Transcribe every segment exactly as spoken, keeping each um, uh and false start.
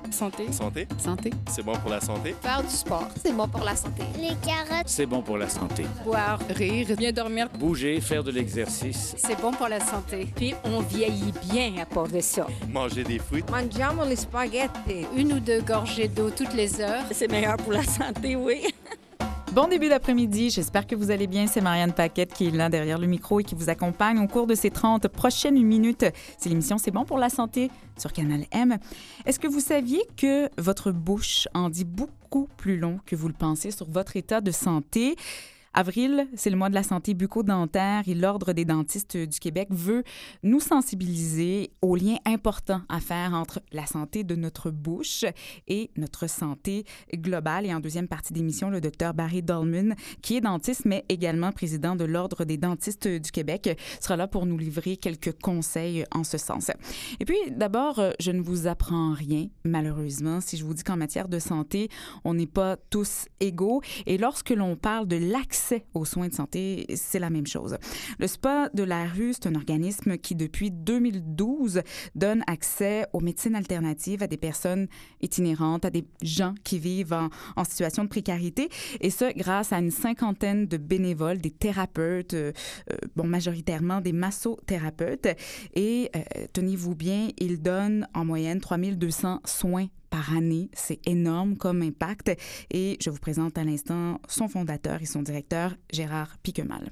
Santé. Santé. Santé. C'est bon pour la santé. Faire du sport, c'est bon pour la santé. Les carottes, c'est bon pour la santé. Boire, rire, bien dormir. Bouger, faire de l'exercice. C'est bon pour la santé. Puis on vieillit bien à part de ça. Manger des fruits. Mangiamo les spaghettis. Une ou deux gorgées d'eau toutes les heures. C'est meilleur pour la santé, oui. Bon début d'après-midi, j'espère que vous allez bien. C'est Marianne Paquette qui est là derrière le micro et qui vous accompagne au cours de ces trente prochaines minutes. C'est l'émission C'est bon pour la santé sur Canal M. Est-ce que vous saviez que votre bouche en dit beaucoup plus long que vous le pensez sur votre état de santé? Avril, c'est le mois de la santé bucco-dentaire et l'Ordre des dentistes du Québec veut nous sensibiliser aux liens importants à faire entre la santé de notre bouche et notre santé globale. Et en deuxième partie d'émission, le docteur Barry Dolman, qui est dentiste, mais également président de l'Ordre des dentistes du Québec, sera là pour nous livrer quelques conseils en ce sens. Et puis, d'abord, je ne vous apprends rien, malheureusement, si je vous dis qu'en matière de santé, on n'est pas tous égaux. Et lorsque l'on parle de l'accès aux soins de santé, c'est la même chose. Le S P A de la rue, c'est un organisme qui, depuis deux mille douze, donne accès aux médecines alternatives à des personnes itinérantes, à des gens qui vivent en, en situation de précarité, et ça grâce à une cinquantaine de bénévoles, des thérapeutes, euh, bon, majoritairement des massothérapeutes, et euh, tenez-vous bien, ils donnent en moyenne trois mille deux cents soins par année. C'est énorme comme impact. Et je vous présente à l'instant son fondateur et son directeur, Gérard Piquemal.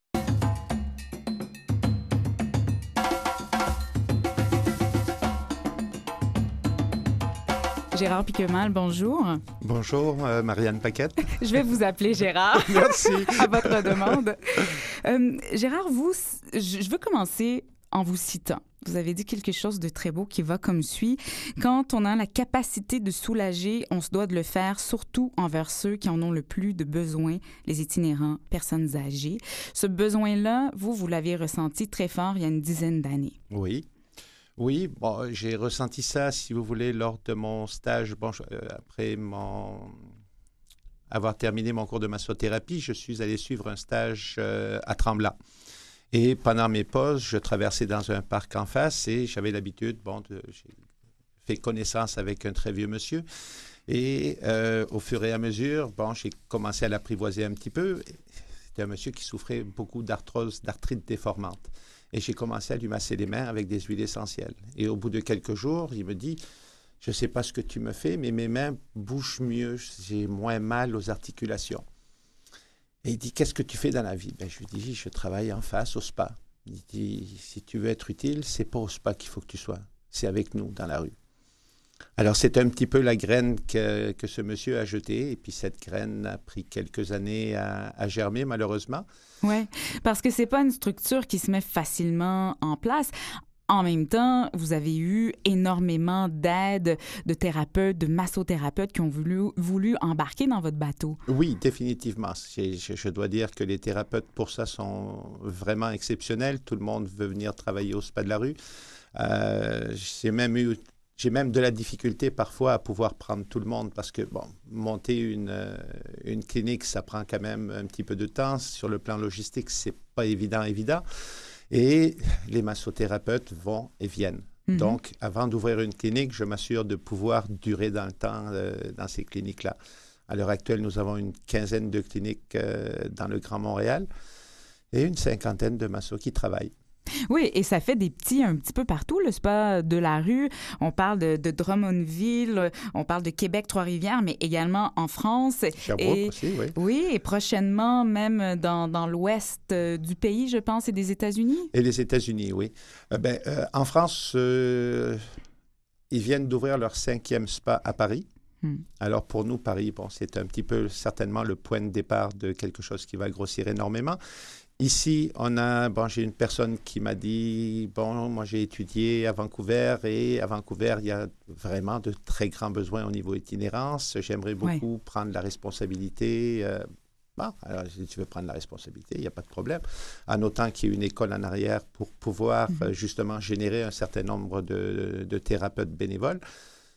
Gérard Piquemal, bonjour. Bonjour, euh, Marianne Paquette. Je vais vous appeler Gérard. Merci. À votre demande. Euh, Gérard, vous, je veux commencer en vous citant. Vous avez dit quelque chose de très beau qui va comme suit. Quand on a la capacité de soulager, on se doit de le faire, surtout envers ceux qui en ont le plus de besoin, les itinérants, personnes âgées. Ce besoin-là, vous, vous l'avez ressenti très fort il y a une dizaine d'années. Oui. Oui, bon, j'ai ressenti ça, si vous voulez, lors de mon stage. Bon, je, euh, après mon... avoir terminé mon cours de massothérapie, je suis allé suivre un stage euh, à Tremblant. Et pendant mes pauses, je traversais dans un parc en face et j'avais l'habitude, bon, de, j'ai fait connaissance avec un très vieux monsieur. Et euh, au fur et à mesure, bon, j'ai commencé à l'apprivoiser un petit peu. C'était un monsieur qui souffrait beaucoup d'arthrose, d'arthrite déformante. Et j'ai commencé à lui masser les mains avec des huiles essentielles. Et au bout de quelques jours, il me dit, je ne sais pas ce que tu me fais, mais mes mains bougent mieux, j'ai moins mal aux articulations. Et il dit, qu'est-ce que tu fais dans la vie? Ben, je lui dis, je travaille en face au spa. Il dit, si tu veux être utile, c'est pas au spa qu'il faut que tu sois. C'est avec nous, dans la rue. Alors, c'est un petit peu la graine que, que ce monsieur a jetée. Et puis, cette graine a pris quelques années à, à germer, malheureusement. Oui, parce que c'est pas une structure qui se met facilement en place. En même temps, vous avez eu énormément d'aide de thérapeutes, de massothérapeutes qui ont voulu, voulu embarquer dans votre bateau. Oui, définitivement. Je, je dois dire que les thérapeutes, pour ça, sont vraiment exceptionnels. Tout le monde veut venir travailler au spa de la rue. Euh, j'ai même eu... J'ai même de la difficulté parfois à pouvoir prendre tout le monde parce que, bon, monter une, euh, une clinique, ça prend quand même un petit peu de temps. Sur le plan logistique, c'est pas évident, évident. Et les massothérapeutes vont et viennent. Mm-hmm. Donc, avant d'ouvrir une clinique, je m'assure de pouvoir durer dans le temps euh, dans ces cliniques-là. À l'heure actuelle, nous avons une quinzaine de cliniques euh, dans le Grand Montréal et une cinquantaine de massos qui travaillent. Oui, et ça fait des petits un petit peu partout, le spa de la rue. On parle de, de Drummondville, on parle de Québec, Trois-Rivières, mais également en France. Sherbrooke et, aussi, oui. Oui, et prochainement même dans, dans l'ouest du pays, je pense, et des États-Unis. Et les États-Unis, oui. Euh, ben, euh, en France, euh, ils viennent d'ouvrir leur cinquième spa à Paris. Hmm. Alors pour nous, Paris, bon, c'est un petit peu certainement le point de départ de quelque chose qui va grossir énormément. Ici, on a, bon, j'ai une personne qui m'a dit, bon, moi j'ai étudié à Vancouver et à Vancouver, il y a vraiment de très grands besoins au niveau itinérance. J'aimerais beaucoup ouais. prendre la responsabilité. Euh, bon, alors si tu veux prendre la responsabilité, il n'y a pas de problème. En autant qu'il y ait une école en arrière pour pouvoir mm-hmm. euh, justement générer un certain nombre de, de thérapeutes bénévoles.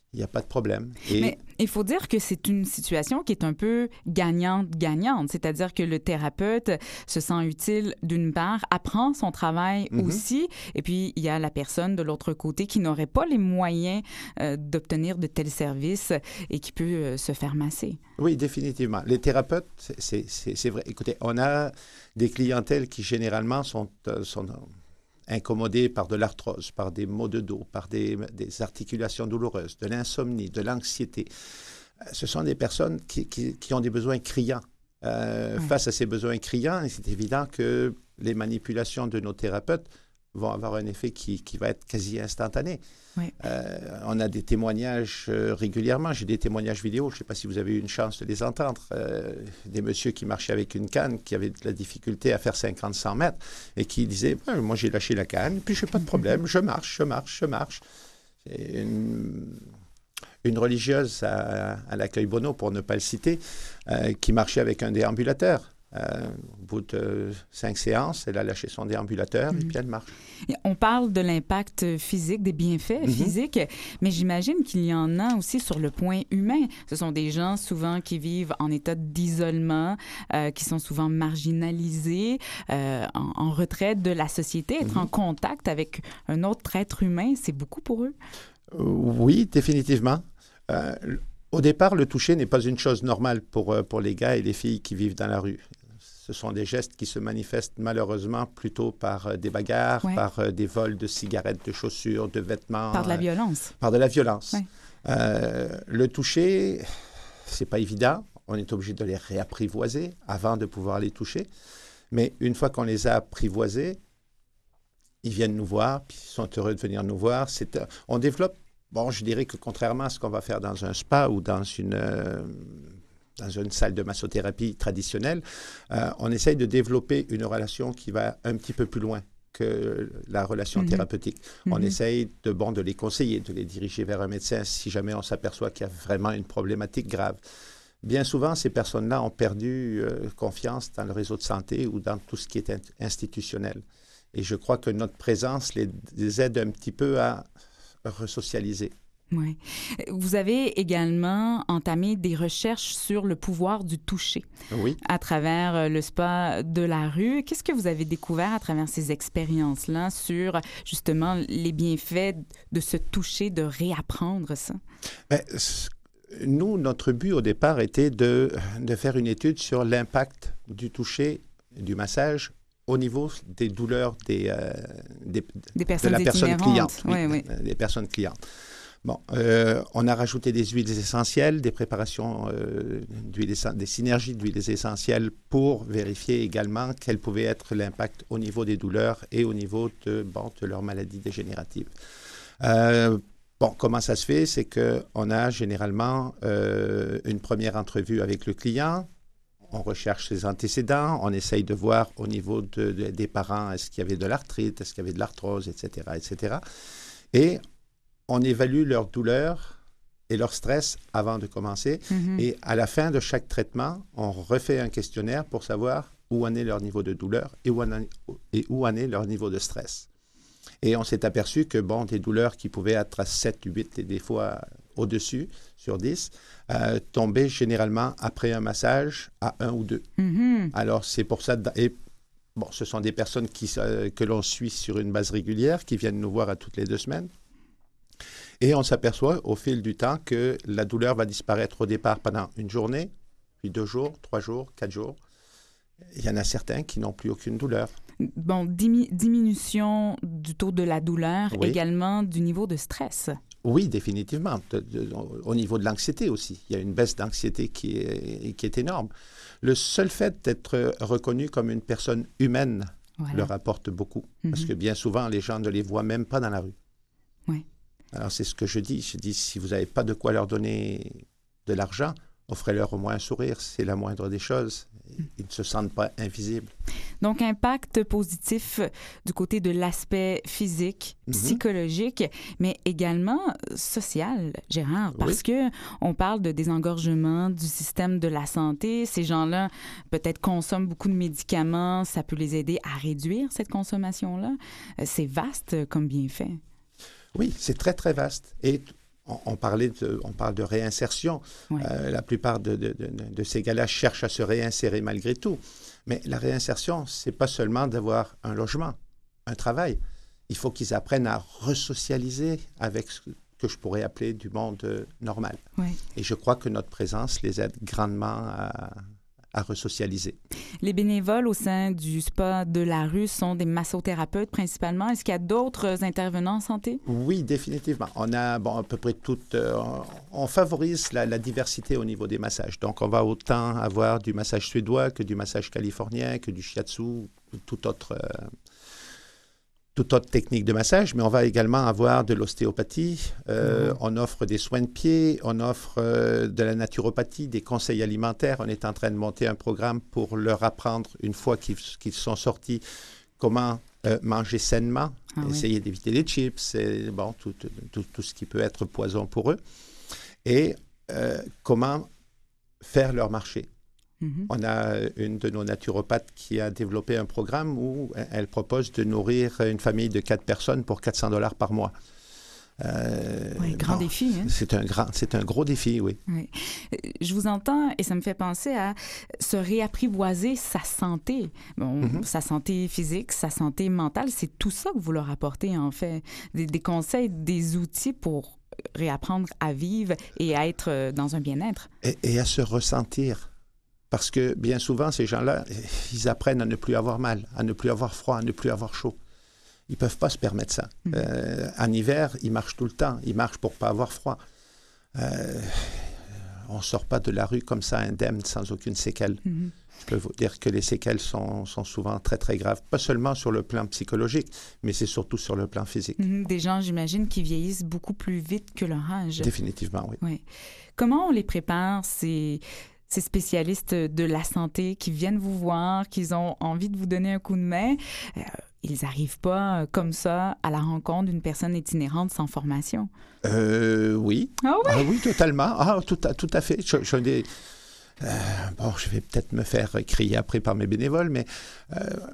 il n'y a pas de problème. Et... Mais il faut dire que c'est une situation qui est un peu gagnante-gagnante, c'est-à-dire que le thérapeute se sent utile d'une part, apprend son travail mm-hmm. aussi, et puis il y a la personne de l'autre côté qui n'aurait pas les moyens euh, d'obtenir de tels services et qui peut euh, se faire masser. Oui, définitivement. Les thérapeutes, c'est, c'est, c'est vrai. Écoutez, on a des clientèles qui généralement sont... Euh, sont incommodés par de l'arthrose, par des maux de dos, par des, des articulations douloureuses, de l'insomnie, de l'anxiété. Ce sont des personnes qui, qui, qui ont des besoins criants. Euh, oui. Face à ces besoins criants, c'est évident que les manipulations de nos thérapeutes vont avoir un effet qui, qui va être quasi instantané. Oui. Euh, on a des témoignages euh, régulièrement. J'ai des témoignages vidéo. Je ne sais pas si vous avez eu une chance de les entendre. Euh, des messieurs qui marchaient avec une canne, qui avaient de la difficulté à faire cinquante à cent mètres et qui disaient ouais, « Moi, j'ai lâché la canne, puis je n'ai pas de problème. Je marche, je marche, je marche. » C'est une, une religieuse à, à l'accueil Bono, pour ne pas le citer, euh, qui marchait avec un déambulateur. Euh, au bout de cinq séances, elle a lâché son déambulateur mm-hmm. et puis elle marche. On parle de l'impact physique, des bienfaits mm-hmm. physiques, mais j'imagine qu'il y en a aussi sur le point humain. Ce sont des gens souvent qui vivent en état d'isolement, euh, qui sont souvent marginalisés, euh, en, en retraite de la société. Être mm-hmm. en contact avec un autre être humain, c'est beaucoup pour eux? Euh, oui, définitivement. Euh, au départ, le toucher n'est pas une chose normale pour, pour les gars et les filles qui vivent dans la rue. Ce sont des gestes qui se manifestent malheureusement plutôt par euh, des bagarres, ouais. par euh, des vols de cigarettes, de chaussures, de vêtements. Par de la violence. Euh, par de la violence. Ouais. Euh, le toucher, c'est pas évident. On est obligé de les réapprivoiser avant de pouvoir les toucher. Mais une fois qu'on les a apprivoisés, ils viennent nous voir, puis ils sont heureux de venir nous voir. C'est, euh, on développe, bon, je dirais que contrairement à ce qu'on va faire dans un spa ou dans une... Euh, dans une salle de massothérapie traditionnelle, euh, on essaye de développer une relation qui va un petit peu plus loin que la relation mm-hmm. thérapeutique. Mm-hmm. On essaye de, bon, de les conseiller, de les diriger vers un médecin si jamais on s'aperçoit qu'il y a vraiment une problématique grave. Bien souvent, ces personnes-là ont perdu euh, confiance dans le réseau de santé ou dans tout ce qui est institutionnel. Et je crois que notre présence les, les aide un petit peu à resocialiser. Oui. Vous avez également entamé des recherches sur le pouvoir du toucher oui. à travers le spa de la rue. Qu'est-ce que vous avez découvert à travers ces expériences-là sur justement les bienfaits de se toucher, de réapprendre ça? Bien, nous, notre but au départ était de, de faire une étude sur l'impact du toucher, du massage au niveau des douleurs des, euh, des, des personnes de la personne cliente. Oui, oui. Des personnes clientes. Bon, euh, on a rajouté des huiles essentielles, des préparations euh, d'huiles, des synergies d'huiles essentielles pour vérifier également quel pouvait être l'impact au niveau des douleurs et au niveau de, bon, de leur maladie dégénérative. Euh, bon, comment ça se fait? C'est qu'on a généralement euh, une première entrevue avec le client. On recherche ses antécédents, on essaye de voir au niveau de, de, des parents, est-ce qu'il y avait de l'arthrite, est-ce qu'il y avait de l'arthrose, et cetera, et cetera. Et on évalue leur douleur et leur stress avant de commencer. Mm-hmm. Et à la fin de chaque traitement, on refait un questionnaire pour savoir où en est leur niveau de douleur et où en, et où en est leur niveau de stress. Et on s'est aperçu que, bon, des douleurs qui pouvaient être à sept, huit et des fois au-dessus, sur dix, euh, tombaient généralement après un massage à un ou deux. Mm-hmm. Alors, c'est pour ça... Et, bon, ce sont des personnes qui, euh, que l'on suit sur une base régulière, qui viennent nous voir à toutes les deux semaines. Et on s'aperçoit au fil du temps que la douleur va disparaître au départ pendant une journée, puis deux jours, trois jours, quatre jours. Il y en a certains qui n'ont plus aucune douleur. Bon, dimi- diminution du taux de la douleur, oui. également du niveau de stress. Oui, définitivement. De, de, au niveau de l'anxiété aussi. Il y a une baisse d'anxiété qui est, qui est énorme. Le seul fait d'être reconnu comme une personne humaine voilà. leur apporte beaucoup. Mm-hmm. Parce que bien souvent, les gens ne les voient même pas dans la rue. Oui. Alors, c'est ce que je dis. Je dis, si vous n'avez pas de quoi leur donner de l'argent, offrez-leur au moins un sourire. C'est la moindre des choses. Ils ne se sentent pas invisibles. Donc, impact positif du côté de l'aspect physique, mm-hmm. psychologique, mais également social, Gérard, parce oui. qu'on parle de désengorgement du système de la santé. Ces gens-là, peut-être, consomment beaucoup de médicaments. Ça peut les aider à réduire cette consommation-là. C'est vaste comme bienfait. Oui, c'est très, très vaste. Et on, on, parlait de, on parle de réinsertion. Oui. Euh, la plupart de, de, de, de ces gars-là cherchent à se réinsérer malgré tout. Mais la réinsertion, ce n'est pas seulement d'avoir un logement, un travail. Il faut qu'ils apprennent à resocialiser avec ce que je pourrais appeler du monde euh, normal. Oui. Et je crois que notre présence les aide grandement à, à resocialiser. Les bénévoles au sein du spa de la rue sont des massothérapeutes principalement. Est-ce qu'il y a d'autres intervenants en santé? Oui, définitivement. On a bon, à peu près toutes... Euh, on, on favorise la, la diversité au niveau des massages. Donc, on va autant avoir du massage suédois que du massage californien, que du shiatsu, ou tout autre... Euh, toute autre technique de massage, mais on va également avoir de l'ostéopathie, euh, mmh. on offre des soins de pied, on offre euh, de la naturopathie, des conseils alimentaires. On est en train de monter un programme pour leur apprendre, une fois qu'ils, qu'ils sont sortis, comment euh, manger sainement, ah, essayer oui. d'éviter les chips, et, bon, tout, tout, tout ce qui peut être poison pour eux, et euh, comment faire leur marché. Mm-hmm. On a une de nos naturopathes qui a développé un programme où elle propose de nourrir une famille de quatre personnes pour quatre cents dollars par mois. Euh, oui, grand bon, défi. Hein? C'est un grand, c'est un gros défi, oui. oui. Je vous entends et ça me fait penser à se réapprivoiser sa santé. Bon, mm-hmm. Sa santé physique, sa santé mentale, c'est tout ça que vous leur apportez, en fait. Des, des conseils, des outils pour réapprendre à vivre et à être dans un bien-être. Et, et à se ressentir. Parce que bien souvent, ces gens-là, ils apprennent à ne plus avoir mal, à ne plus avoir froid, à ne plus avoir chaud. Ils ne peuvent pas se permettre ça. Mmh. Euh, en hiver, ils marchent tout le temps. Ils marchent pour ne pas avoir froid. Euh, on ne sort pas de la rue comme ça, indemne, sans aucune séquelle. Mmh. Je peux vous dire que les séquelles sont, sont souvent très, très graves. Pas seulement sur le plan psychologique, mais c'est surtout sur le plan physique. Mmh. Des gens, j'imagine, qui vieillissent beaucoup plus vite que leur âge. Définitivement, oui. oui. Comment on les prépare, ces... ces spécialistes de la santé qui viennent vous voir, qui ont envie de vous donner un coup de main, euh, ils n'arrivent pas euh, comme ça à la rencontre d'une personne itinérante sans formation? Euh, oui. Ah oui? Ah oui, totalement. Ah, tout à, tout à fait. Je, je, des, euh, bon, je vais peut-être me faire crier après par mes bénévoles, mais euh,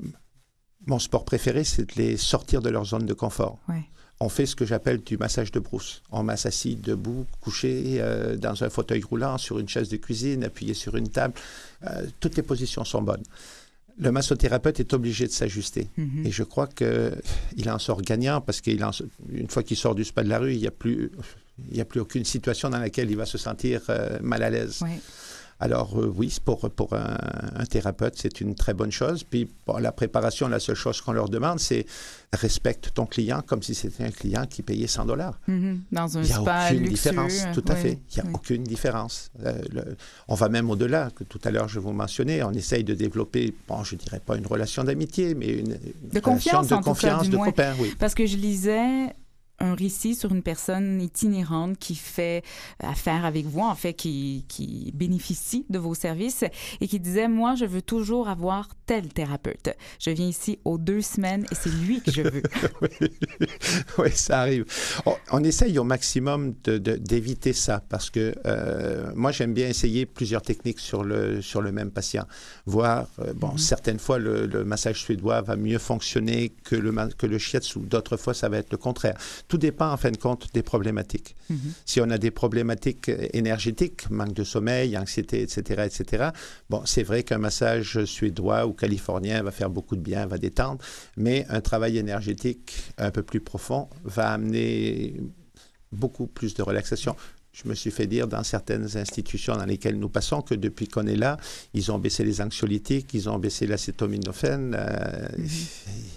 mon sport préféré, c'est de les sortir de leur zone de confort. Oui. On fait ce que j'appelle du massage de brousse. On masse assis, debout, couché, euh, dans un fauteuil roulant, sur une chaise de cuisine, appuyé sur une table. Euh, toutes les positions sont bonnes. Le massothérapeute est obligé de s'ajuster. Mm-hmm. Et je crois qu'il en sort gagnant parce qu'une fois qu'il sort du spa de la rue, il n'y a plus, il n'y a plus aucune situation dans laquelle il va se sentir euh, mal à l'aise. Oui. Alors euh, oui, pour, pour un, un thérapeute, c'est une très bonne chose. Puis bon, la préparation, la seule chose qu'on leur demande, c'est respecte ton client comme si c'était un client qui payait cent dollars. Mm-hmm. Dans un spa luxueux. Il n'y a aucune luxueux. différence, tout à oui. fait. Il n'y a oui. aucune différence. Euh, le, on va même au-delà, que tout à l'heure je vous mentionnais, on essaye de développer, bon, je ne dirais pas une relation d'amitié, mais une, une de relation confiance, de en confiance, tout cas, de copain, oui. Parce que je lisais un récit sur une personne itinérante qui fait affaire avec vous, en fait, qui, qui bénéficie de vos services et qui disait, moi, je veux toujours avoir tel thérapeute. Je viens ici aux deux semaines et c'est lui que je veux. oui. oui, ça arrive. On, on essaye au maximum de, de, d'éviter ça parce que euh, moi, j'aime bien essayer plusieurs techniques sur le, sur le même patient. Voir, euh, bon, mm-hmm. certaines fois, le, le massage suédois va mieux fonctionner que le, que le shiatsu. D'autres fois, ça va être le contraire. Tout dépend, en fin de compte, des problématiques. Mm-hmm. Si on a des problématiques énergétiques, manque de sommeil, anxiété, et cetera, et cetera, bon, c'est vrai qu'un massage suédois ou californien va faire beaucoup de bien, va détendre, mais un travail énergétique un peu plus profond va amener beaucoup plus de relaxation. Je me suis fait dire dans certaines institutions dans lesquelles nous passons que depuis qu'on est là, ils ont baissé les anxiolytiques, ils ont baissé l'acétaminophène, euh, mm-hmm.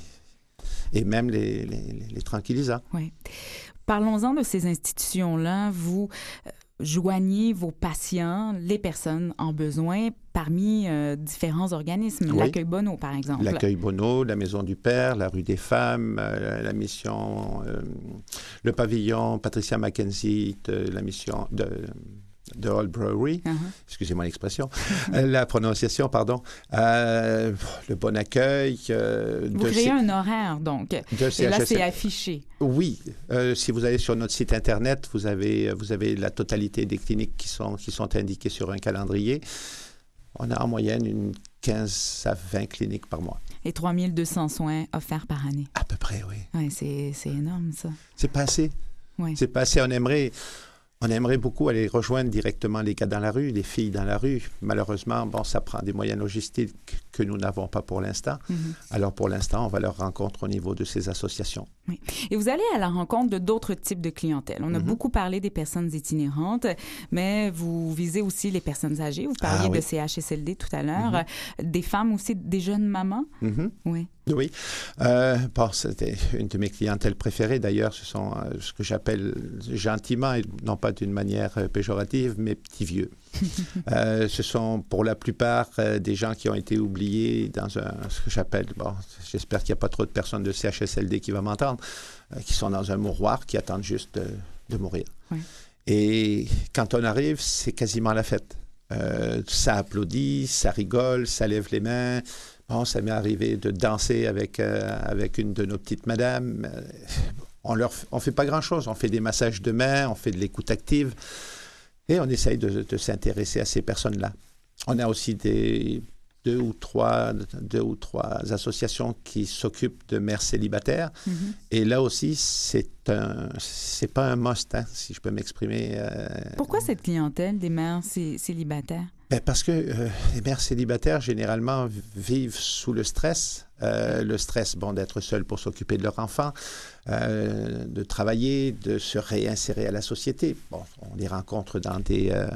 et même les, les, les tranquillisants. Oui. Parlons-en de ces institutions-là. Vous euh, joignez vos patients, les personnes en besoin, parmi euh, différents organismes. Oui. L'Accueil Bonneau, par exemple. L'Accueil Bonneau, la Maison du Père, la Rue des Femmes, euh, la mission, euh, le pavillon Patricia Mackenzie, de, la mission de... de Old Brewery, uh-huh. excusez-moi l'expression, la prononciation, pardon, euh, le Bon Accueil. Euh, vous créez C... un horaire, donc, et là, c'est affiché. Oui, euh, si vous allez sur notre site Internet, vous avez, vous avez la totalité des cliniques qui sont, qui sont indiquées sur un calendrier. On a en moyenne une quinze à vingt cliniques par mois. Et trois mille deux cents soins offerts par année. À peu près, oui. Oui, c'est, c'est énorme, ça. C'est pas assez. Oui. C'est pas assez. On aimerait... On aimerait beaucoup aller rejoindre directement les gars dans la rue, les filles dans la rue. Malheureusement, bon, ça prend des moyens logistiques que nous n'avons pas pour l'instant. Mm-hmm. Alors, pour l'instant, on va leur rencontre au niveau de ces associations. Oui. Et vous allez à la rencontre de d'autres types de clientèle. On a mm-hmm. beaucoup parlé des personnes itinérantes, mais vous visez aussi les personnes âgées. Vous parliez ah, oui. de C H S L D tout à l'heure. Mm-hmm. Des femmes aussi, des jeunes mamans. Mm-hmm. Oui. Oui. Euh, bon, c'était une de mes clientèles préférées. D'ailleurs, ce sont euh, ce que j'appelle gentiment, et non pas d'une manière euh, péjorative, mais petits vieux. euh, ce sont pour la plupart euh, des gens qui ont été oubliés dans un, ce que j'appelle, bon, j'espère qu'il n'y a pas trop de personnes de C H S L D qui vont m'entendre, euh, qui sont dans un mouroir, qui attendent juste euh, de mourir. Oui. Et quand on arrive, c'est quasiment la fête. Euh, ça applaudit, ça rigole, ça lève les mains. Bon, ça m'est arrivé de danser avec, euh, avec une de nos petites madames. Euh, on ne on fait pas grand-chose. On fait des massages de mains, on fait de l'écoute active et on essaye de, de s'intéresser à ces personnes-là. On a aussi des, deux, ou trois, deux ou trois associations qui s'occupent de mères célibataires. Mm-hmm. Et là aussi, c'est un, c'est pas un must, hein, si je peux m'exprimer. Euh... Pourquoi cette clientèle des mères c- célibataires? Ben parce que euh, les mères célibataires, généralement, vivent sous le stress. Euh, le stress, bon, d'être seul pour s'occuper de leur enfant, euh, de travailler, de se réinsérer à la société. Bon, on les rencontre dans des, euh,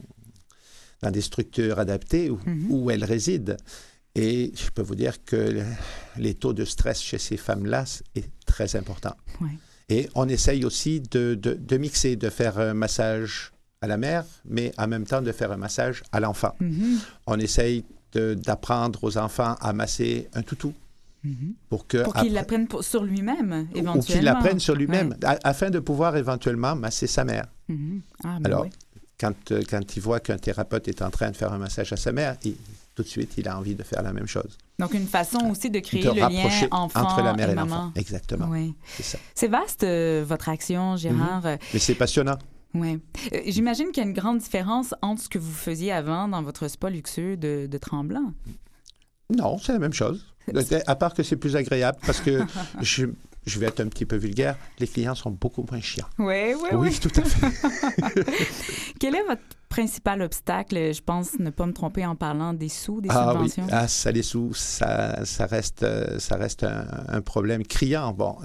dans des structures adaptées où, mm-hmm. où elles résident. Et je peux vous dire que les taux de stress chez ces femmes-là est très important. Oui. Et on essaye aussi de, de, de mixer, de faire un massage à la mère, mais en même temps de faire un massage à l'enfant. Mm-hmm. On essaye de, d'apprendre aux enfants à masser un toutou. Mm-hmm. Pour, que pour qu'il après, l'apprenne pour, sur lui-même, éventuellement. Ou qu'il l'apprenne sur lui-même, ouais. a, afin de pouvoir éventuellement masser sa mère. Mm-hmm. Ah, ben Alors, oui. quand, quand il voit qu'un thérapeute est en train de faire un massage à sa mère, il, tout de suite, il a envie de faire la même chose. Donc, une façon aussi de créer de le lien enfant entre la mère et, et l'enfant. Maman. Exactement. Oui. C'est ça. C'est vaste, euh, votre action, Gérard. Mm-hmm. Mais c'est passionnant. Oui. Euh, j'imagine qu'il y a une grande différence entre ce que vous faisiez avant dans votre spa luxueux de, de Tremblant. Non, c'est la même chose. À part que c'est plus agréable parce que je, je vais être un petit peu vulgaire, les clients sont beaucoup moins chiants. Oui, oui, oui. Oui, tout à fait. Quel est votre principal obstacle? Je pense ne pas me tromper en parlant des sous, des ah, subventions. Oui. Ah, ça, les sous, ça, ça reste, ça reste un, un problème criant. Bon...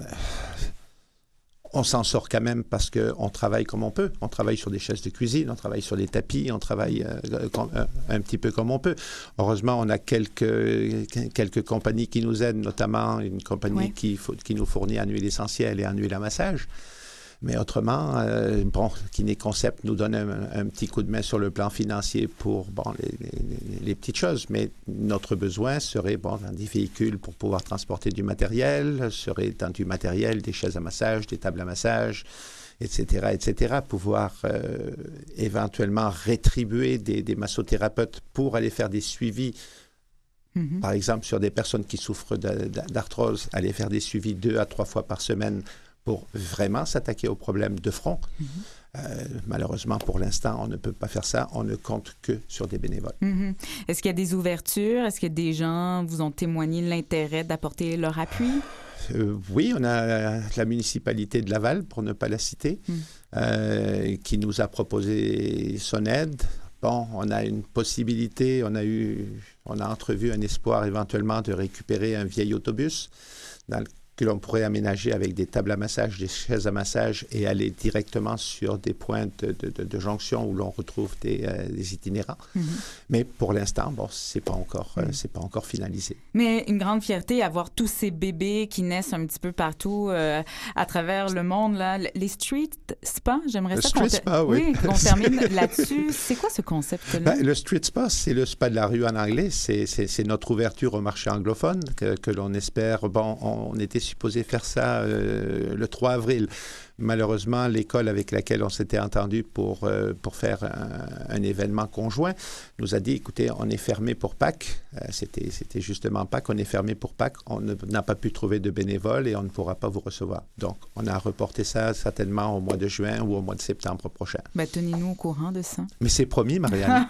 On s'en sort quand même parce qu'on travaille comme on peut. On travaille sur des chaises de cuisine, on travaille sur des tapis, on travaille euh, com- euh, un petit peu comme on peut. Heureusement, on a quelques, quelques compagnies qui nous aident, notamment une compagnie oui. qui, qui nous fournit en huile essentielle et en huile à massage. Mais autrement, euh, bon, Kiné Concept nous donne un, un petit coup de main sur le plan financier pour bon, les, les, les petites choses. Mais notre besoin serait bon, dans des véhicules pour pouvoir transporter du matériel, serait dans du matériel, des chaises à massage, des tables à massage, et cetera, et cetera. Pouvoir euh, éventuellement rétribuer des, des massothérapeutes pour aller faire des suivis. Mm-hmm. Par exemple, sur des personnes qui souffrent d'arthrose, aller faire des suivis deux à trois fois par semaine pour vraiment s'attaquer aux problèmes de front. Mm-hmm. Euh, malheureusement, pour l'instant, on ne peut pas faire ça. On ne compte que sur des bénévoles. Mm-hmm. Est-ce qu'il y a des ouvertures? Est-ce que des gens vous ont témoigné l'intérêt d'apporter leur appui? Euh, oui, on a la municipalité de Laval, pour ne pas la citer, mm. euh, qui nous a proposé son aide. Bon, on a une possibilité, on a eu, on a entrevu un espoir éventuellement de récupérer un vieil autobus dans le que l'on pourrait aménager avec des tables à massage, des chaises à massage et aller directement sur des points de, de, de, de jonction où l'on retrouve des, euh, des itinérants. Mm-hmm. Mais pour l'instant, bon, c'est pas encore, mm. euh, c'est pas encore finalisé. Mais une grande fierté à voir tous ces bébés qui naissent un petit peu partout euh, à travers le monde. Là. Les street spa, j'aimerais le ça street qu'on, spa, oui. Oui, qu'on termine là-dessus. C'est quoi ce concept-là? Ben, le street spa, c'est le spa de la rue en anglais. C'est, c'est, c'est notre ouverture au marché anglophone que, que l'on espère. Bon, on, on était supposé faire ça euh, le trois avril. Malheureusement, l'école avec laquelle on s'était entendu pour, euh, pour faire un, un événement conjoint nous a dit, écoutez, on est fermé pour Pâques. Euh, c'était, c'était justement Pâques, on est fermé pour Pâques. On ne, n'a pas pu trouver de bénévoles et on ne pourra pas vous recevoir. Donc, on a reporté ça certainement au mois de juin ou au mois de septembre prochain. Ben, tenez-nous au courant de ça. Mais c'est promis, Marianne.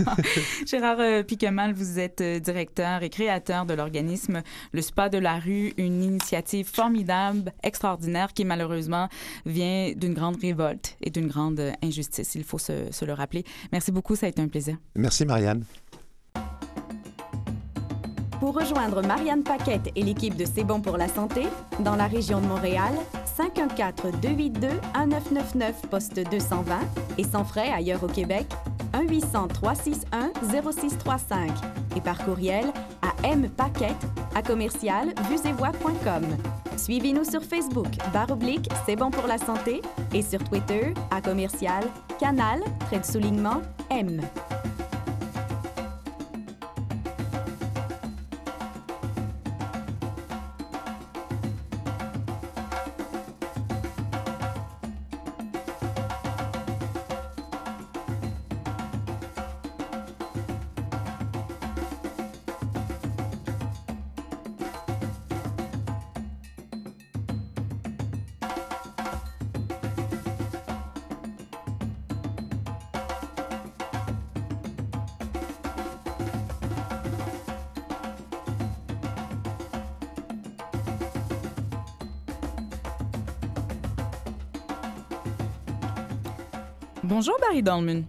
Gérard euh, Piquemal, vous êtes euh, directeur et créateur de l'organisme Le Spa de la Rue, une initiative formidable, extraordinaire, qui malheureusement vient d'une grande révolte et d'une grande injustice. Il faut se, se le rappeler. Merci beaucoup, ça a été un plaisir. Merci, Marianne. Pour rejoindre Marianne Paquette et l'équipe de C'est bon pour la santé, dans la région de Montréal, cinq un quatre, deux huit deux, un neuf neuf neuf, poste deux cent vingt et sans frais ailleurs au Québec, un huit cents, trois six un, zéro six trois cinq et par courriel à mpaquette à commercial vuesetvoix point com. Suivez-nous sur Facebook, barre oblique, C'est bon pour la santé et sur Twitter à commercial, canal, trait de soulignement, M. Bonjour, Barry Dolman.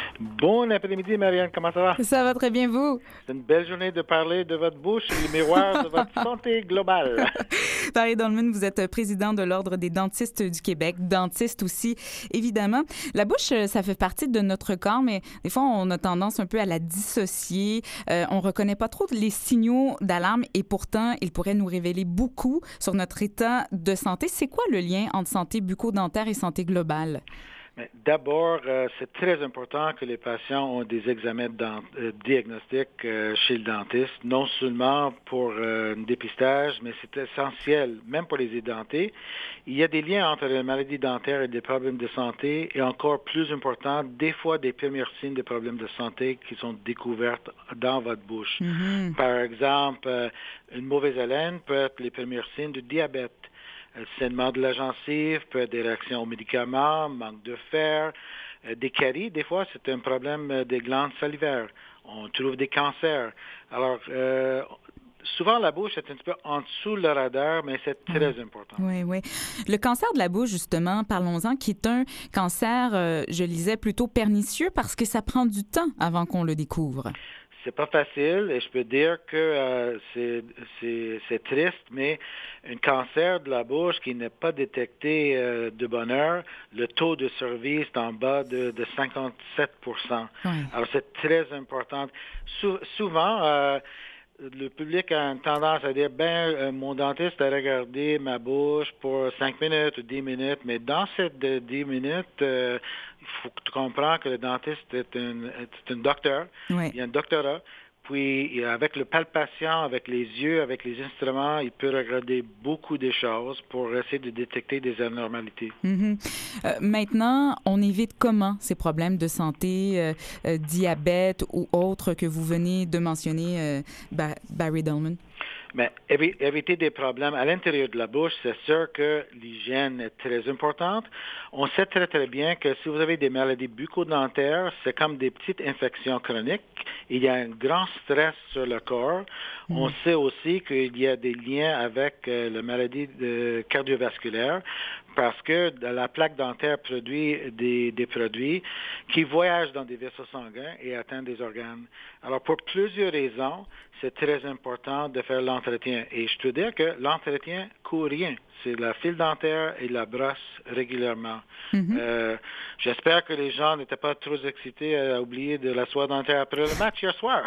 Bon après-midi, Marianne. Comment ça va? Ça va très bien, vous? C'est une belle journée de parler de votre bouche, le miroir de votre santé globale. Barry Dolman, vous êtes président de l'Ordre des dentistes du Québec, dentiste aussi, évidemment. La bouche, ça fait partie de notre corps, mais des fois, on a tendance un peu à la dissocier. Euh, on ne reconnaît pas trop les signaux d'alarme et pourtant, ils pourraient nous révéler beaucoup sur notre état de santé. C'est quoi le lien entre santé bucco-dentaire et santé globale? D'abord, euh, c'est très important que les patients ont des examens dent- euh, diagnostiques euh, chez le dentiste, non seulement pour euh, un dépistage, mais c'est essentiel, même pour les édentés. Il y a des liens entre les maladies dentaires et des problèmes de santé, et encore plus important, des fois des premiers signes de problèmes de santé qui sont découverts dans votre bouche. Mm-hmm. Par exemple, euh, une mauvaise haleine peut être les premiers signes du diabète. Le saignement de la gencive peut être des réactions aux médicaments, manque de fer, euh, des caries. Des fois, c'est un problème euh, des glandes salivaires. On trouve des cancers. Alors, euh, souvent, la bouche est un petit peu en dessous le radar, mais c'est très oui. important. Oui, oui. Le cancer de la bouche, justement, parlons-en, qui est un cancer, euh, je lisais, plutôt pernicieux parce que ça prend du temps avant qu'on le découvre. C'est pas facile et je peux dire que euh, c'est, c'est, c'est triste, mais un cancer de la bouche qui n'est pas détecté euh, de bonne heure, le taux de survie est en bas de, de cinquante-sept pour cent. Oui. Alors c'est très important. Sou- souvent, euh, le public a une tendance à dire, ben, euh, mon dentiste a regardé ma bouche pour cinq minutes ou dix minutes, mais dans ces dix minutes, euh, il faut que tu comprennes que le dentiste est un, est un docteur. Oui. Il a un doctorat. Puis, avec le palpation, avec les yeux, avec les instruments, il peut regarder beaucoup de choses pour essayer de détecter des anormalités. Mm-hmm. Euh, maintenant, on évite comment ces problèmes de santé, euh, euh, diabète ou autres que vous venez de mentionner, euh, Bar- Barry Dolman? Mais éviter des problèmes à l'intérieur de la bouche, c'est sûr que l'hygiène est très importante. On sait très, très bien que si vous avez des maladies bucco-dentaires, c'est comme des petites infections chroniques. Il y a un grand stress sur le corps. Mmh. On sait aussi qu'il y a des liens avec euh, la maladie de cardiovasculaire parce que la plaque dentaire produit des, des produits qui voyagent dans des vaisseaux sanguins et atteignent des organes. Alors, pour plusieurs raisons, c'est très important de faire l'entretien. Et je peux dire que l'entretien coûte rien. C'est la file dentaire et la brosse régulièrement. Mm-hmm. Euh, j'espère que les gens n'étaient pas trop excités à oublier de la soie dentaire après le match hier soir.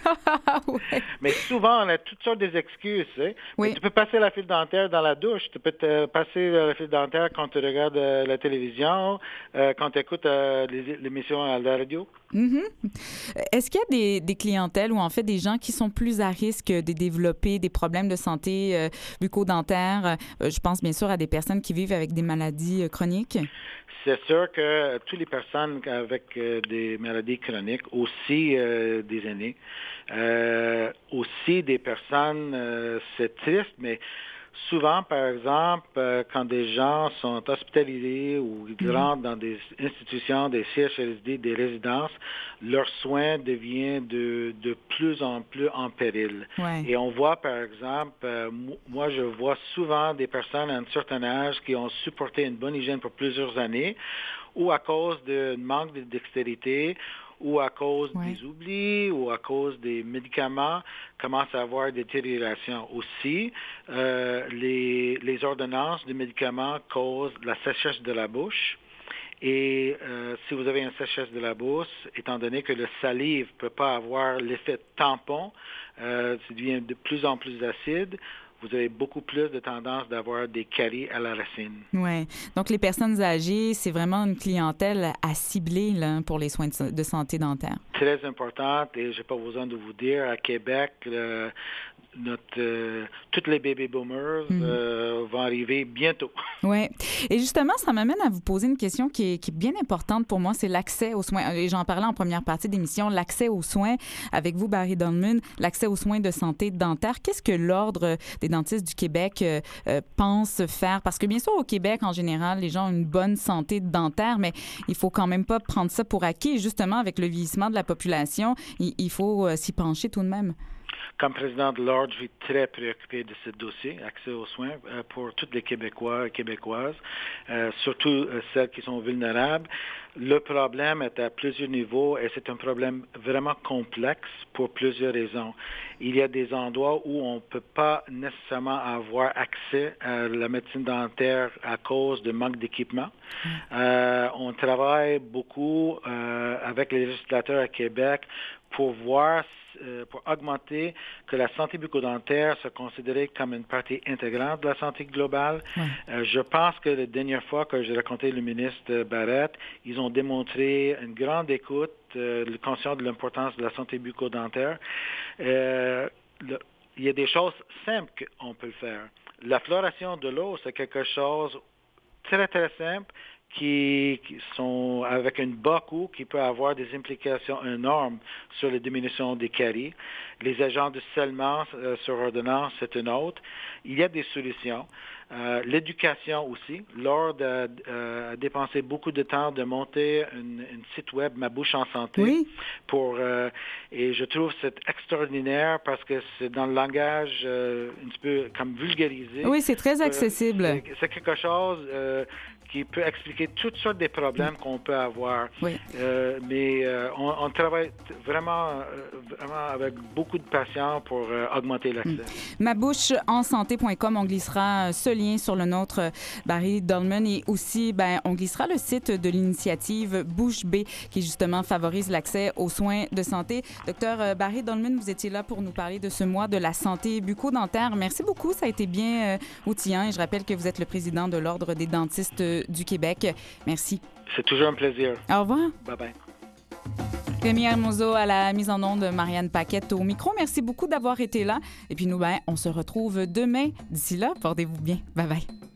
Ouais. Mais souvent, on a toutes sortes d'excuses. Hein? Oui. Tu peux passer la file dentaire dans la douche. Tu peux te passer la file dentaire quand tu regardes euh, la télévision, euh, quand tu écoutes euh, les, l'émission à la radio. Mm-hmm. Est-ce qu'il y a des, des clientèles ou en fait des gens qui sont plus à risque de développer des problèmes de santé euh, bucco-dentaire? Euh, je pense bien sûr à des personnes qui vivent avec des maladies euh, chroniques. C'est sûr que toutes les personnes avec euh, des maladies chroniques, aussi euh, des aînés, euh, aussi des personnes, euh, c'est triste, mais Souvent, par exemple, euh, quand des gens sont hospitalisés ou ils Mhm. rentrent dans des institutions, des C H S D, des résidences, leurs soins deviennent de, de plus en plus en péril. Ouais. Et on voit, par exemple, euh, mo- moi, je vois souvent des personnes à un certain âge qui ont supporté une bonne hygiène pour plusieurs années, ou à cause d'un manque de dextérité, ou à cause Ouais. des oublis, ou à cause des médicaments, commencent à avoir des détériorations. Aussi, euh, les, les ordonnances de médicaments causent la sécheresse de la bouche. Et euh, si vous avez une sécheresse de la bouche, étant donné que le salive ne peut pas avoir l'effet tampon, euh, ça devient de plus en plus acide, vous avez beaucoup plus de tendance d'avoir des caries à la racine. Oui. Donc, les personnes âgées, c'est vraiment une clientèle à cibler là, pour les soins de, de santé dentaire. Très importante, et je n'ai pas besoin de vous dire, à Québec, le, notre, euh, tous les baby boomers Mhm. euh, vont arriver bientôt. Oui. Et justement, ça m'amène à vous poser une question qui est, qui est bien importante pour moi, c'est l'accès aux soins. Et j'en parlais en première partie d'émission, l'accès aux soins. Avec vous, Barry Dolman, l'accès aux soins de santé dentaire. Qu'est-ce que l'Ordre des dentistes du Québec euh, euh, pense faire? Parce que bien sûr, au Québec, en général, les gens ont une bonne santé dentaire, mais il faut quand même pas prendre ça pour acquis. Et justement, avec le vieillissement de la population, il, il faut euh, s'y pencher tout de même. Comme président de l'Ordre, je suis très préoccupé de ce dossier, accès aux soins, euh, pour tous les Québécois et Québécoises, euh, surtout euh, celles qui sont vulnérables. Le problème est à plusieurs niveaux et c'est un problème vraiment complexe pour plusieurs raisons. Il y a des endroits où on ne peut pas nécessairement avoir accès à la médecine dentaire à cause de manque d'équipement. Mmh. Euh, on travaille beaucoup euh, avec les législateurs à Québec pour voir pour augmenter que la santé bucco-dentaire soit considérée comme une partie intégrante de la santé globale. Ouais. Euh, je pense que la dernière fois que j'ai rencontré le ministre Barrette, ils ont démontré une grande écoute, euh, le conscience de l'importance de la santé bucco-dentaire. Euh, le, il y a des choses simples qu'on peut faire. La fluoration de l'eau, c'est quelque chose très, très simple qui, qui sont avec un bas coût qui peut avoir des implications énormes sur la diminution des caries. Les agents de scellement euh, sur ordonnance, c'est une autre. Il y a des solutions. Euh, l'éducation aussi. L'Ordre a, euh, a dépensé beaucoup de temps de monter une, une site web Ma Bouche en Santé. Oui. Pour, euh, et je trouve que c'est extraordinaire parce que c'est dans le langage euh, un petit peu comme vulgarisé. Oui, c'est très accessible. Euh, c'est, c'est quelque chose euh, qui peut expliquer toutes sortes de problèmes oui. qu'on peut avoir. Oui. Euh, mais euh, on, on travaille vraiment, euh, vraiment avec beaucoup de patience pour euh, augmenter l'accès. Mm. ma bouche en santé point com, on glissera ce lien sur le nôtre, Barry Dolman, et aussi, ben, on glissera le site de l'initiative Bouche B qui, justement, favorise l'accès aux soins de santé. Docteur Barry Dolman, vous étiez là pour nous parler de ce mois de la santé bucco-dentaire. Merci beaucoup, ça a été bien euh, outillant et je rappelle que vous êtes le président de l'Ordre des dentistes du Québec. Merci. C'est toujours un plaisir. Au revoir. Bye-bye. Rémi Hermoso à la mise en onde, Marianne Paquette au micro. Merci beaucoup d'avoir été là. Et puis nous, ben, on se retrouve demain. D'ici là, portez-vous bien. Bye bye.